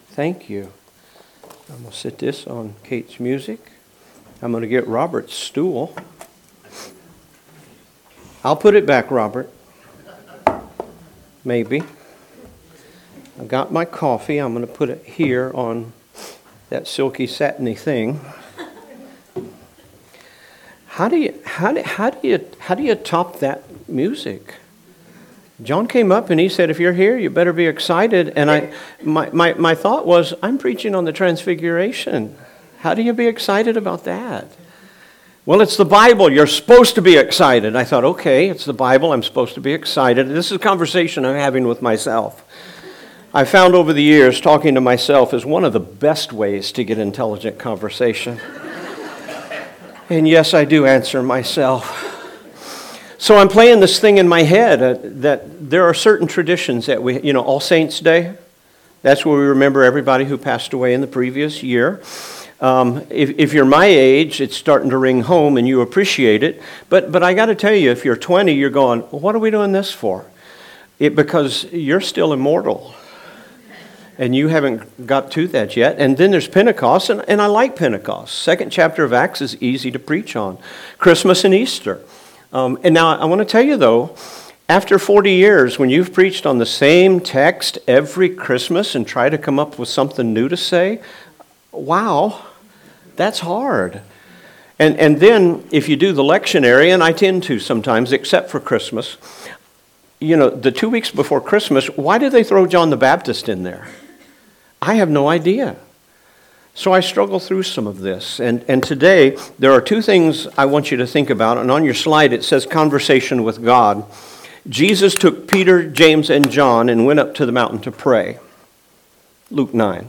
Thank you. I'm going to sit this on Kate's music. I'm going to get Robert's stool. I'll put it back, Robert. Maybe. I've got my coffee. I'm going to put it here on that silky satiny thing. How do you top that music? John came up and he said, if you're here, you better be excited. And my thought was, I'm preaching on the Transfiguration. How do you be excited about that? Well, it's the Bible. You're supposed to be excited. I thought, okay, it's the Bible. I'm supposed to be excited. This is a conversation I'm having with myself. I found over the years talking to myself is one of the best ways to get intelligent conversation. And yes, I do answer myself. So I'm playing this thing in my head that there are certain traditions that we, All Saints Day, that's where we remember everybody who passed away in the previous year. If you're my age, it's starting to ring home and you appreciate it. But I got to tell you, if you're 20, you're going, well, what are we doing this for? Because you're still immortal. And you haven't got to that yet. And then there's Pentecost, and I like Pentecost. Second chapter of Acts is easy to preach on. Christmas and Easter. And now I want to tell you, though, after 40 years, when you've preached on the same text every Christmas and try to come up with something new to say, wow, that's hard. And then if you do the lectionary, and I tend to sometimes, except for Christmas, the 2 weeks before Christmas, why did they throw John the Baptist in there? I have no idea. So I struggle through some of this. And today, there are two things I want you to think about. And on your slide, it says conversation with God. Jesus took Peter, James, and John and went up to the mountain to pray. Luke 9.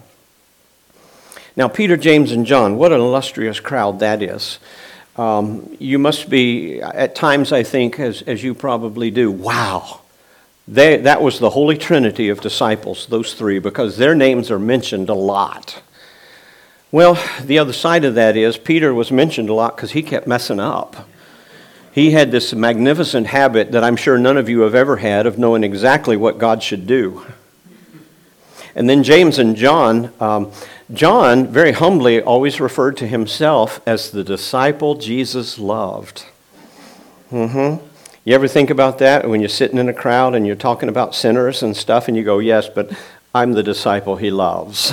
Now, Peter, James, and John, what an illustrious crowd that is. You must be, at times I think, as you probably do, wow. That was the Holy Trinity of disciples, those three, because their names are mentioned a lot. Well, the other side of that is Peter was mentioned a lot because he kept messing up. He had this magnificent habit that I'm sure none of you have ever had of knowing exactly what God should do. And then James and John, John very humbly always referred to himself as the disciple Jesus loved. You ever think about that when you're sitting in a crowd and you're talking about sinners and stuff and you go, yes, but I'm the disciple he loves.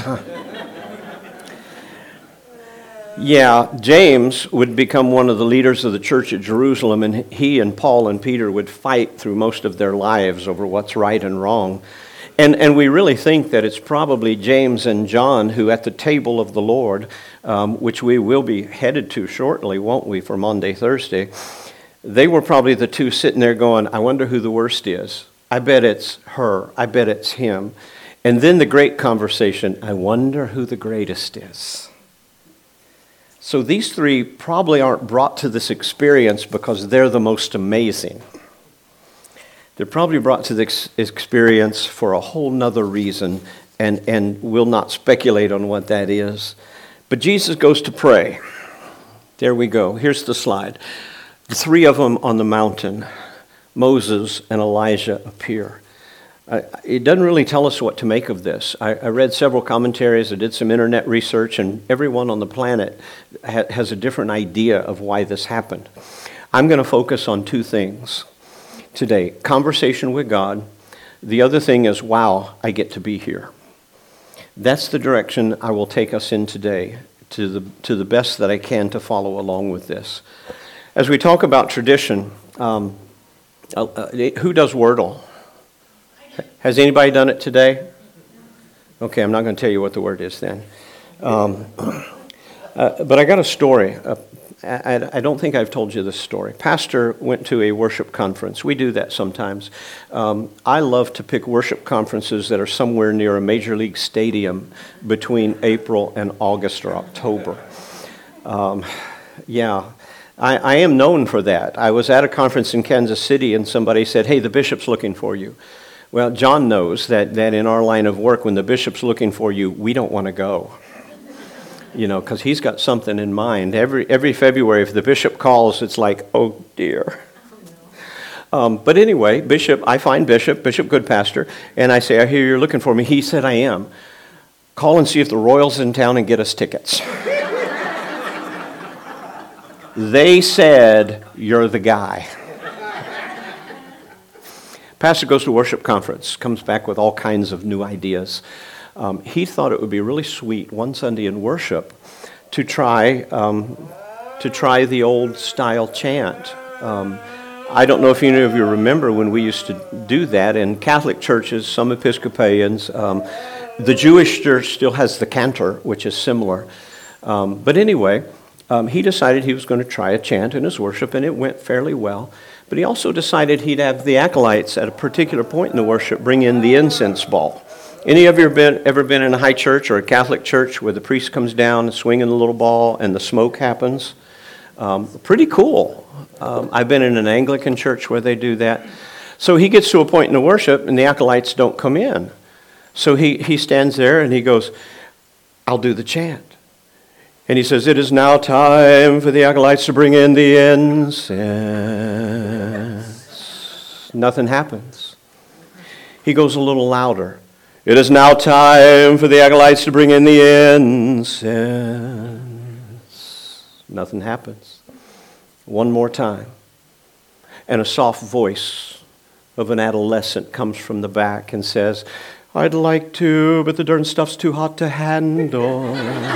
Yeah, James would become one of the leaders of the church at Jerusalem, and he and Paul and Peter would fight through most of their lives over what's right and wrong. And we really think that it's probably James and John who at the table of the Lord, which we will be headed to shortly, won't we, for Maundy, Thursday, they were probably the two sitting there going, I wonder who the worst is. I bet it's her. I bet it's him. And then the great conversation, I wonder who the greatest is. So these three probably aren't brought to this experience because they're the most amazing. They're probably brought to this experience for a whole nother reason, and we'll not speculate on what that is. But Jesus goes to pray. There we go. Here's the slide. The three of them on the mountain, Moses and Elijah, appear. It doesn't really tell us what to make of this. I read several commentaries, I did some internet research, and everyone on the planet has a different idea of why this happened. I'm going to focus on two things today. Conversation with God. The other thing is, wow, I get to be here. That's the direction I will take us in today, to the best that I can to follow along with this. As we talk about tradition, who does Wordle? Has anybody done it today? Okay, I'm not going to tell you what the word is then. But I got a story. I don't think I've told you this story. Pastor went to a worship conference. We do that sometimes. I love to pick worship conferences that are somewhere near a major league stadium between April and August or October. I am known for that. I was at a conference in Kansas City and somebody said, hey, the bishop's looking for you. Well, John knows that in our line of work, when the bishop's looking for you, we don't want to go. Because he's got something in mind. Every February, if the bishop calls, it's like, oh dear. But anyway, I find Bishop Goodpastor, and I say, I hear you're looking for me. He said, I am. Call and see if the Royals in town and get us tickets. They said, you're the guy. Pastor goes to worship conference, comes back with all kinds of new ideas. He thought it would be really sweet one Sunday in worship to try the old style chant. I don't know if any of you remember when we used to do that in Catholic churches, some Episcopalians. The Jewish church still has the cantor, which is similar. But anyway, he decided he was going to try a chant in his worship, and it went fairly well. But he also decided he'd have the acolytes at a particular point in the worship bring in the incense ball. Any of you ever been in a high church or a Catholic church where the priest comes down swinging the little ball and the smoke happens? Pretty cool. I've been in an Anglican church where they do that. So he gets to a point in the worship and the acolytes don't come in. So he stands there and he goes, I'll do the chant. And he says, it is now time for the acolytes to bring in the incense. Nothing happens. He goes a little louder. It is now time for the acolytes to bring in the incense. Nothing happens. One more time. And a soft voice of an adolescent comes from the back and says, I'd like to, but the darn stuff's too hot to handle.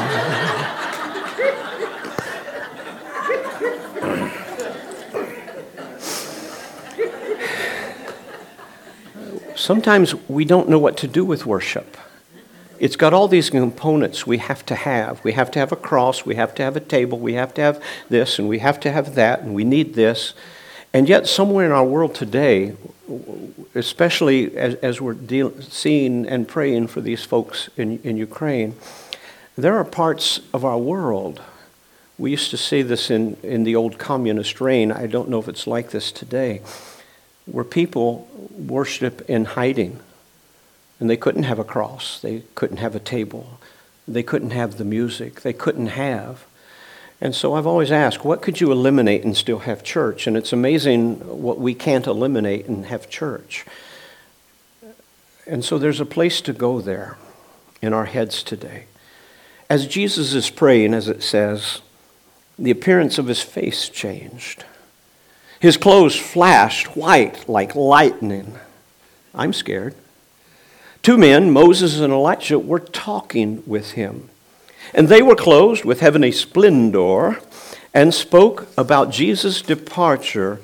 Sometimes we don't know what to do with worship. It's got all these components we have to have. We have to have a cross, we have to have a table, we have to have this, and we have to have that, and we need this. And yet somewhere in our world today, especially as we're seeing and praying for these folks in Ukraine, there are parts of our world. We used to see this in the old communist reign. I don't know if it's like this today, where people worship in hiding. And they couldn't have a cross. They couldn't have a table. They couldn't have the music. They couldn't have. And so I've always asked, what could you eliminate and still have church? And it's amazing what we can't eliminate and have church. And so there's a place to go there in our heads today. As Jesus is praying, as it says, the appearance of his face changed. His clothes flashed white like lightning. I'm scared. Two men, Moses and Elijah, were talking with him. And they were clothed with heavenly splendor and spoke about Jesus' departure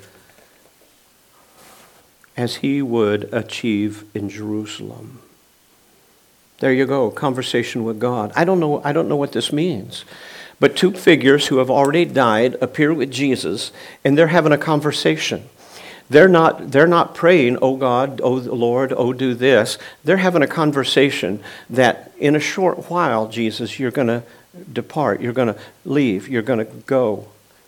as he would achieve in Jerusalem. There you go, conversation with God. I don't know what this means. But two figures who have already died appear with Jesus, and they're having a conversation. They're not praying, oh God, oh Lord, oh do this. They're having a conversation that in a short while, Jesus, you're going to depart, you're going to leave, you're going to go.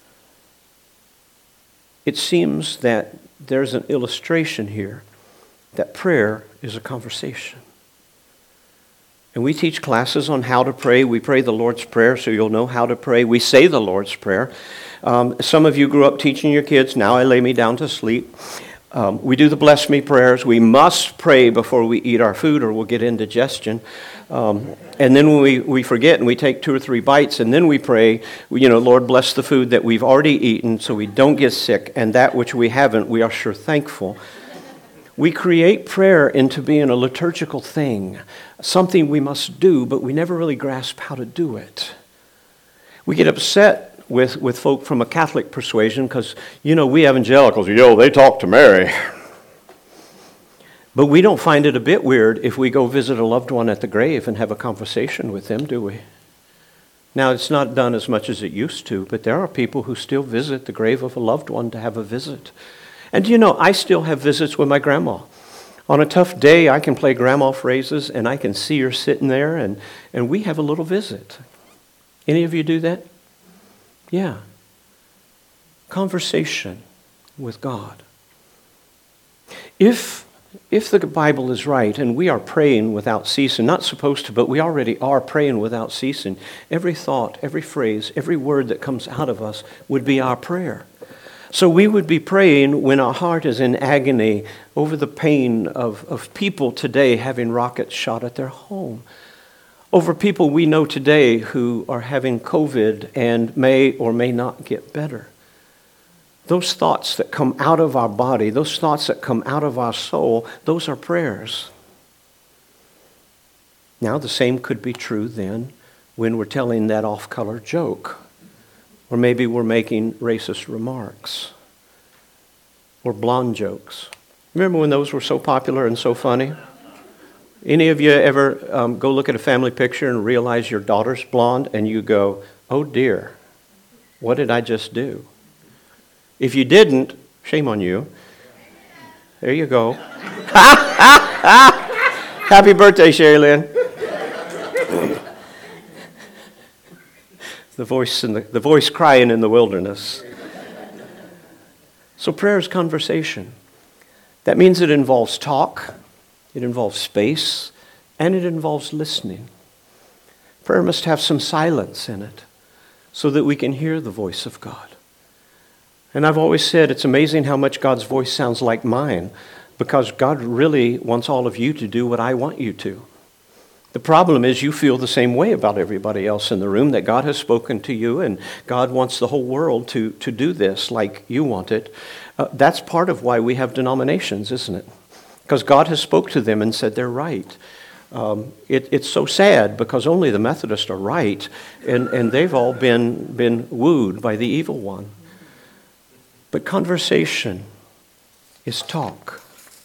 It seems that there's an illustration here that prayer is a conversation. And we teach classes on how to pray. We pray the Lord's Prayer so you'll know how to pray. We say the Lord's Prayer. Some of you grew up teaching your kids, now I lay me down to sleep. We do the bless me prayers. We must pray before we eat our food or we'll get indigestion. And then when we forget and we take 2 or 3 bites and then we pray, Lord, bless the food that we've already eaten so we don't get sick, and that which we haven't, we are sure thankful. We create prayer into being a liturgical thing, something we must do, but we never really grasp how to do it. We get upset with folk from a Catholic persuasion because, we evangelicals, they talk to Mary. But we don't find it a bit weird if we go visit a loved one at the grave and have a conversation with them, do we? Now, it's not done as much as it used to, but there are people who still visit the grave of a loved one to have a visit. And I still have visits with my grandma. On a tough day, I can play grandma phrases, and I can see her sitting there, and we have a little visit. Any of you do that? Yeah. Conversation with God. If the Bible is right, and we are praying without ceasing, not supposed to, but we already are praying without ceasing, every thought, every phrase, every word that comes out of us would be our prayer. So we would be praying when our heart is in agony over the pain of people today having rockets shot at their home, over people we know today who are having COVID and may or may not get better. Those thoughts that come out of our body, those thoughts that come out of our soul, those are prayers. Now, the same could be true then when we're telling that off-color joke, or maybe we're making racist remarks, or blonde jokes. Remember when those were so popular and so funny? Any of you ever go look at a family picture and realize your daughter's blonde and you go, oh dear, what did I just do? If you didn't, shame on you. There you go. Happy birthday, Sherry Lynn. The voice crying in the wilderness. So prayer is conversation. That means it involves talk, it involves space, and it involves listening. Prayer must have some silence in it so that we can hear the voice of God. And I've always said it's amazing how much God's voice sounds like mine, because God really wants all of you to do what I want you to. The problem is you feel the same way about everybody else in the room, that God has spoken to you and God wants the whole world to do this like you want it. That's part of why we have denominations, isn't it? Because God has spoke to them and said they're right. It's so sad because only the Methodists are right, and they've all been wooed by the evil one. But conversation is talk.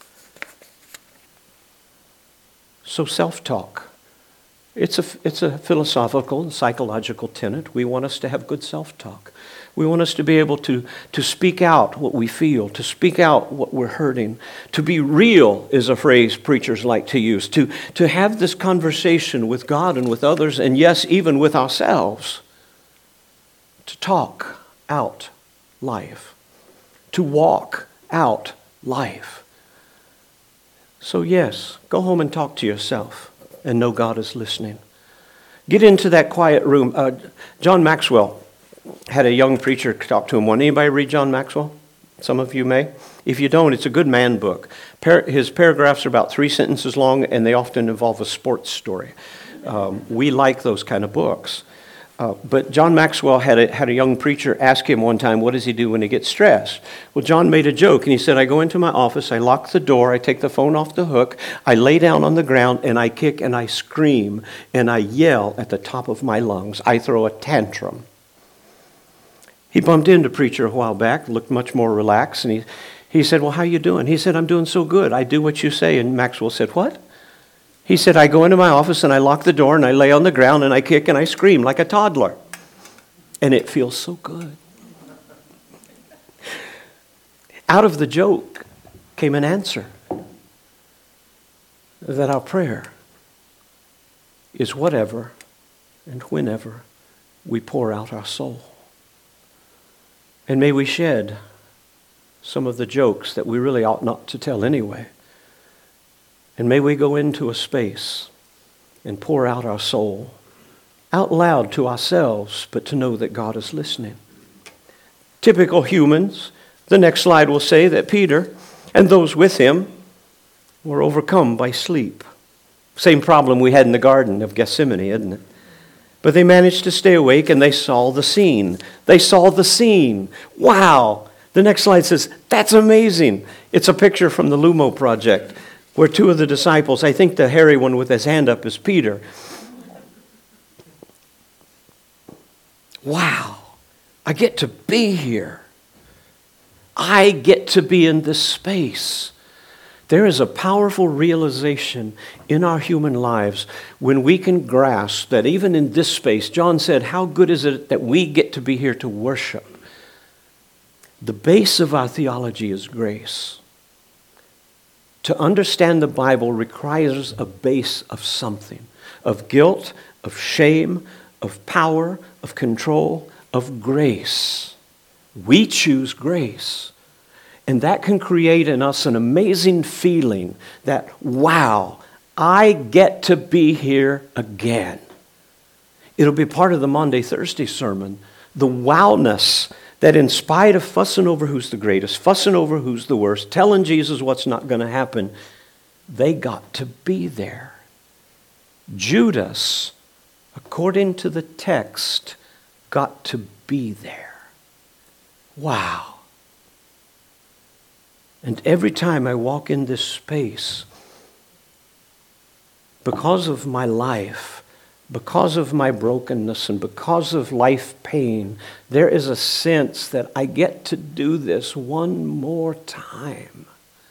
So self-talk. It's a philosophical and psychological tenet. We want us to have good self-talk. We want us to be able to speak out what we feel, to speak out what we're hurting. To be real is a phrase preachers like to use. To have this conversation with God and with others, and yes, even with ourselves. To talk out life. To walk out life. So yes, go home and talk to yourself and know God is listening. Get into that quiet room. John Maxwell had a young preacher talk to him one. Anybody read John Maxwell? Some of you may. If you don't, it's a good man book. His paragraphs are about 3 sentences long, and they often involve a sports story. We like those kind of books. But John Maxwell had a young preacher ask him one time, what does he do when he gets stressed? Well, John made a joke, and he said, I go into my office, I lock the door, I take the phone off the hook, I lay down on the ground, and I kick and I scream, and I yell at the top of my lungs. I throw a tantrum. He bumped into a preacher a while back, looked much more relaxed, and he said, well, how you doing? He said, I'm doing so good. I do what you say. And Maxwell said, what? He said, I go into my office and I lock the door and I lay on the ground and I kick and I scream like a toddler. And it feels so good. Out of the joke came an answer. That our prayer is whatever and whenever we pour out our soul. And may we shed some of the jokes that we really ought not to tell anyway. And may we go into a space and pour out our soul out loud to ourselves, but to know that God is listening. Typical humans, the next slide will say that Peter and those with him were overcome by sleep. Same problem we had in the Garden of Gethsemane, isn't it? But they managed to stay awake and they saw the scene. They saw the scene. Wow! The next slide says, that's amazing. It's a picture from the Lumo Project, where 2 of the disciples, I think the hairy one with his hand up is Peter. Wow, I get to be here. I get to be in this space. There is a powerful realization in our human lives when we can grasp that even in this space, John said, how good is it that we get to be here to worship? The base of our theology is grace. To understand the Bible requires a base of something, of guilt, of shame, of power, of control, of grace. We choose grace. And that can create in us an amazing feeling that, wow, I get to be here again. It'll be part of the Maundy Thursday sermon, the wowness that in spite of fussing over who's the greatest, fussing over who's the worst, telling Jesus what's not going to happen, they got to be there. Judas according to the text, got to be there. Wow. And every time I walk in this space, because of my life, because of my brokenness, and because of life pain, there is a sense that I get to do this one more time.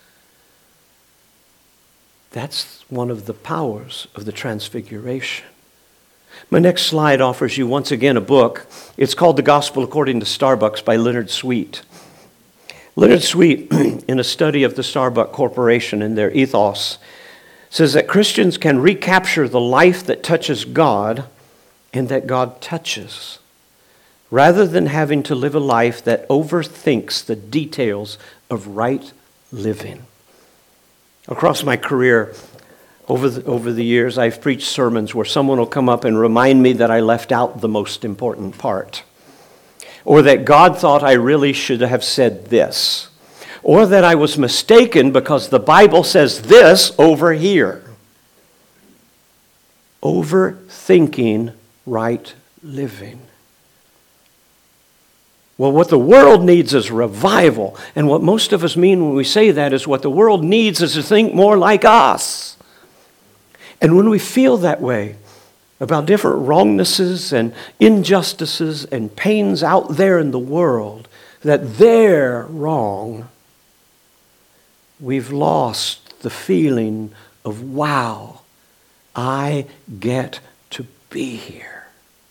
That's one of the powers of the Transfiguration. My next slide offers you once again a book. It's called The Gospel According to Starbucks by Leonard Sweet. Leonard Sweet, in a study of the Starbucks Corporation and their ethos, says that Christians can recapture the life that touches God and that God touches, rather than having to live a life that overthinks the details of right living. Across my career, over the years, I've preached sermons where someone will come up and remind me that I left out the most important part, or that God thought I really should have said this, or that I was mistaken because the Bible says this over here. Overthinking right living. Well, what the world needs is revival. And what most of us mean when we say that is what the world needs is to think more like us. And when we feel that way about different wrongnesses and injustices and pains out there in the world, that they're wrong, we've lost the feeling of, wow, I get to be here.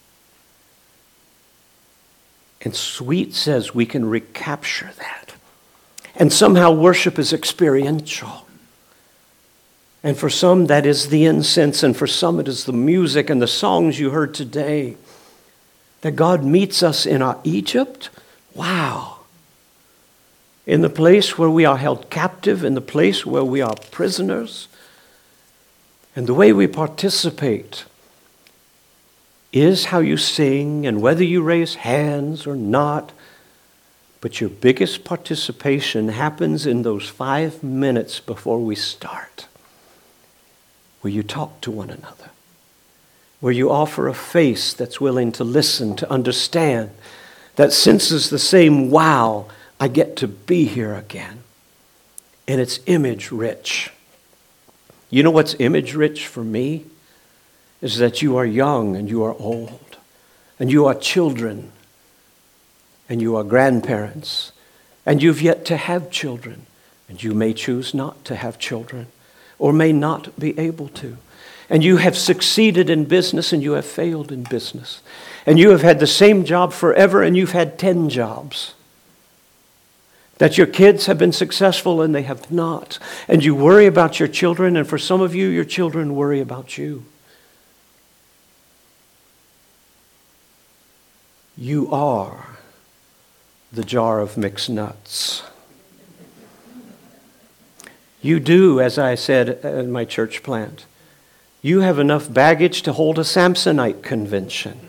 And Sweet says we can recapture that. And somehow worship is experiential. And for some that is the incense, and for some it is the music and the songs you heard today. That God meets us in our Egypt. Wow. In the place where we are held captive, in the place where we are prisoners. And the way we participate is how you sing and whether you raise hands or not. But your biggest participation happens in those 5 minutes before we start, where you talk to one another, where you offer a face that's willing to listen, to understand, that senses the same, wow, I get to be here again. And it's image rich. You know what's image rich for me? Is that you are young and you are old, and you are children, and you are grandparents, and you've yet to have children, and you may choose not to have children, or may not be able to. And you have succeeded in business and you have failed in business. And you have had the same job forever and you've had 10 jobs. That your kids have been successful and they have not. And you worry about your children, and for some of you, your children worry about you. You are the jar of mixed nuts. You do, as I said in my church plant, you have enough baggage to hold a Samsonite convention.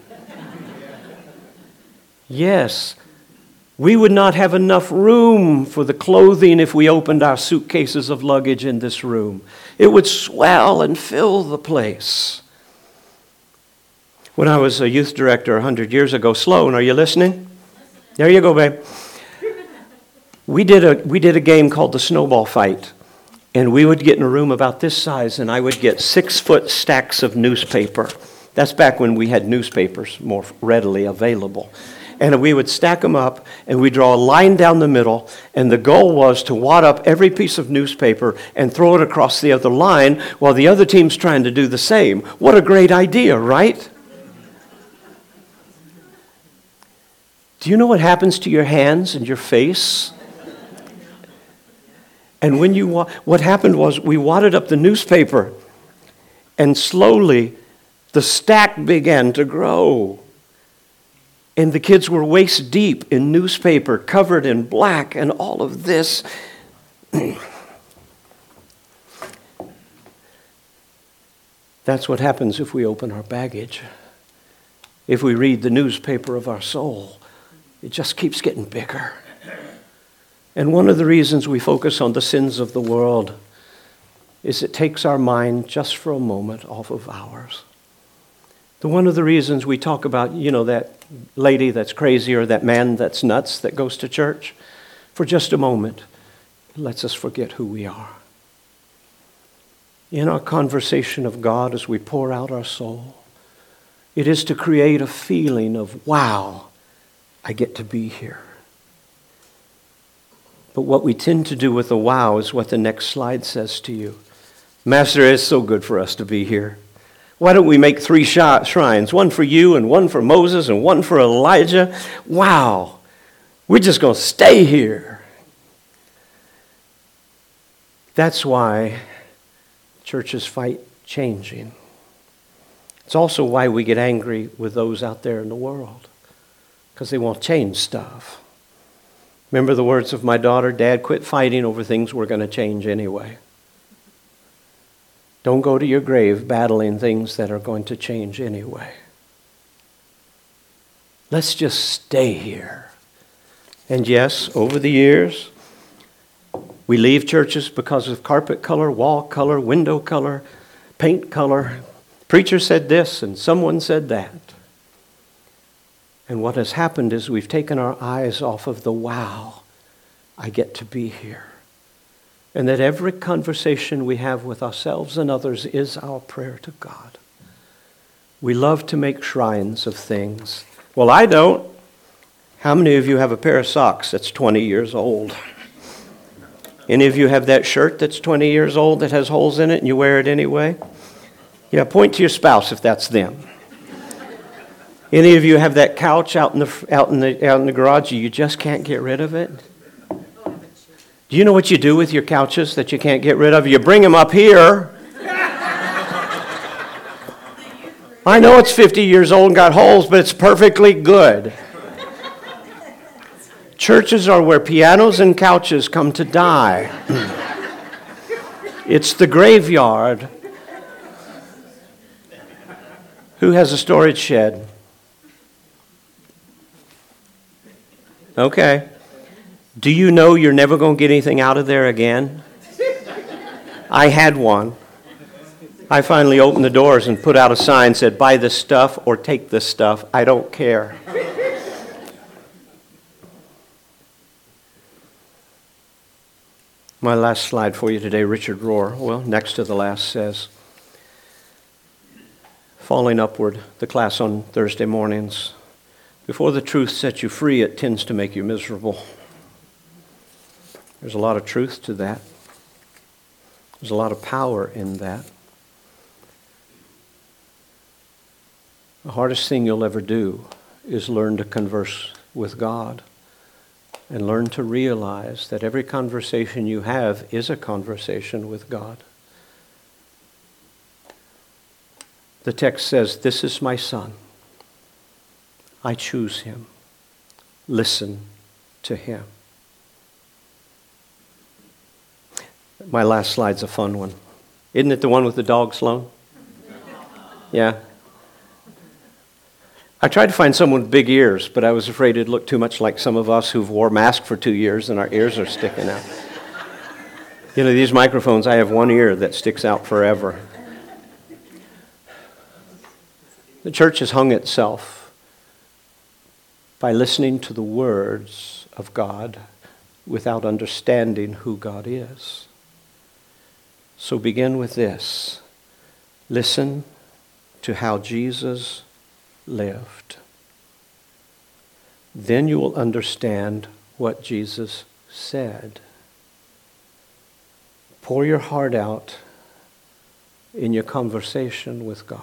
Yes, we would not have enough room for the clothing if we opened our suitcases of luggage in this room. It would swell and fill the place. When I was a youth director 100 years ago, Sloan, are you listening? There you go, babe. We did a game called the Snowball Fight. And we would get in a room about this size, and I would get 6-foot stacks of newspaper. That's back when we had newspapers more readily available. And we would stack them up, and we'd draw a line down the middle, and the goal was to wad up every piece of newspaper and throw it across the other line while the other team's trying to do the same. What a great idea, right? Do you know what happens to your hands and your face? And when what happened was we wadded up the newspaper, and slowly the stack began to grow. And the kids were waist deep in newspaper, covered in black, and all of this. That's what happens if we open our baggage. If we read the newspaper of our soul, it just keeps getting bigger. And one of the reasons we focus on the sins of the world is it takes our mind just for a moment off of ours. One of the reasons we talk about, that lady that's crazy or that man that's nuts that goes to church, for just a moment, it lets us forget who we are. In our conversation of God as we pour out our soul, it is to create a feeling of, wow, I get to be here. But what we tend to do with the wow is what the next slide says to you. Master, it's so good for us to be here. Why don't we make 3 shrines, one for you and one for Moses and one for Elijah? Wow, we're just going to stay here. That's why churches fight changing. It's also why we get angry with those out there in the world, because they won't change stuff. Remember the words of my daughter, Dad, quit fighting over things we're going to change anyway. Don't go to your grave battling things that are going to change anyway. Let's just stay here. And yes, over the years, we leave churches because of carpet color, wall color, window color, paint color. Preacher said this and someone said that. And what has happened is we've taken our eyes off of the wow, I get to be here. And that every conversation we have with ourselves and others is our prayer to God. We love to make shrines of things. Well, I don't. How many of you have a pair of socks that's 20 years old? Any of you have that shirt that's 20 years old that has holes in it and you wear it anyway? Yeah, point to your spouse if that's them. Any of you have that couch out in the garage, you just can't get rid of it? Do you know what you do with your couches that you can't get rid of? You bring them up here. I know it's 50 years old and got holes, but it's perfectly good. Churches are where pianos and couches come to die. It's the graveyard. Who has a storage shed? Okay. Do you know you're never going to get anything out of there again? I had one. I finally opened the doors and put out a sign that said, buy this stuff or take this stuff. I don't care. My last slide for you today, Richard Rohr, well, next to the last, says, falling upward, the class on Thursday mornings, before the truth sets you free, it tends to make you miserable. There's a lot of truth to that. There's a lot of power in that. The hardest thing you'll ever do is learn to converse with God and learn to realize that every conversation you have is a conversation with God. The text says, this is my son. I choose him. Listen to him. My last slide's a fun one. Isn't it the one with the dog, Sloan? Yeah. I tried to find someone with big ears, but I was afraid it'd look too much like some of us who've wore masks for 2 years and our ears are sticking out. You know, these microphones, I have one ear that sticks out forever. The church has hung itself by listening to the words of God without understanding who God is. So begin with this. Listen to how Jesus lived. Then you will understand what Jesus said. Pour your heart out in your conversation with God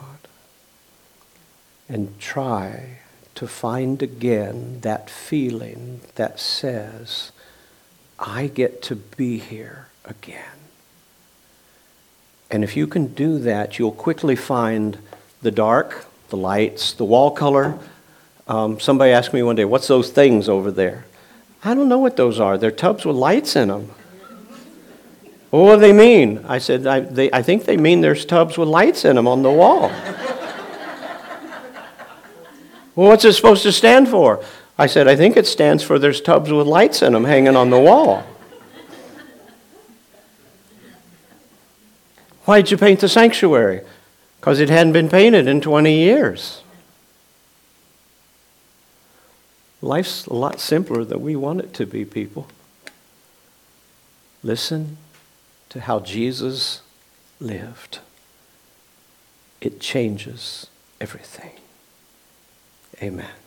and try to find again that feeling that says, I get to be here again. And if you can do that, you'll quickly find the dark, the lights, the wall color. Somebody asked me one day, what's those things over there? I don't know what those are. They're tubs with lights in them. Well, what do they mean? I said, I think they mean there's tubs with lights in them on the wall. Well, what's it supposed to stand for? I said, I think it stands for there's tubs with lights in them hanging on the wall. Why did you paint the sanctuary? because it hadn't been painted in 20 years. Life's a lot simpler than we want it to be, people. Listen to how Jesus lived. It changes everything. Amen.